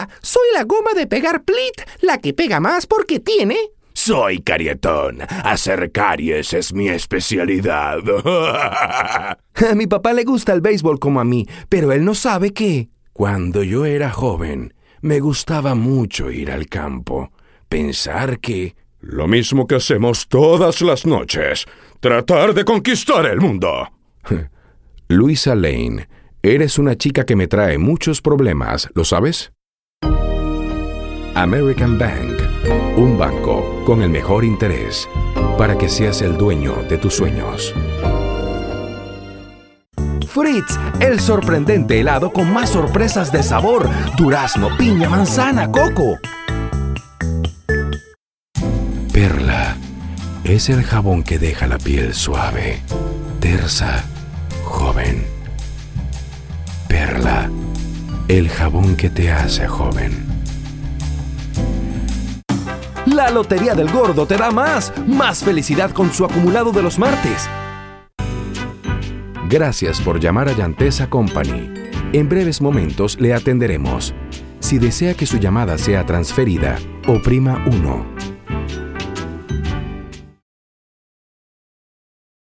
Hola, soy la goma de pegar Plit, la que pega más porque tiene... Soy Carietón. Hacer caries es mi especialidad. A mi papá le gusta el béisbol como a mí, pero él no sabe que... Cuando yo era joven, me gustaba mucho ir al campo. Pensar que... Lo mismo que hacemos todas las noches. Tratar de conquistar el mundo. Luisa Lane, eres una chica que me trae muchos problemas, ¿lo sabes? American Bank, un banco con el mejor interés para que seas el dueño de tus sueños. Fritz, el sorprendente helado con más sorpresas de sabor. Durazno, piña, manzana, coco. Perla es el jabón que deja la piel suave, tersa, joven. Perla, el jabón que te hace joven. La Lotería del Gordo te da más felicidad con su acumulado de los martes. Gracias por llamar a Llantesa Company. En breves momentos le atenderemos. Si desea que su llamada sea transferida, oprima 1.